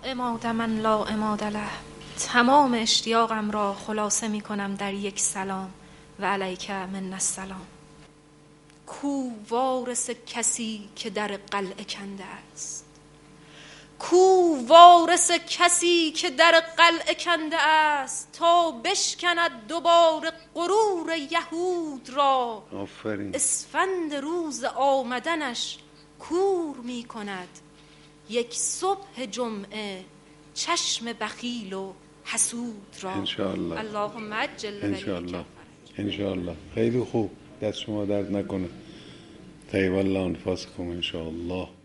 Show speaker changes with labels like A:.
A: عماد من لا عماد له. تمام اشتیاقم را خلاصه می کنم در یک سلام و علیک من السلام. کو وارث کسی که در قلعه کنده است، کو وارث کسی که در قلعه کنده است، تا بشکند دوباره غرور یهود را.
B: آفرین.
A: اسفند روز آمدنش کور می کند، یک صبح جمعه چشم بخیل و حسود را.
B: انشاءالله.
A: اللهم عجل
B: انشاءالله. انشاءالله. خیلی خوب، دست شما درد نکنه. طیب الله انفاسکم انشاءالله.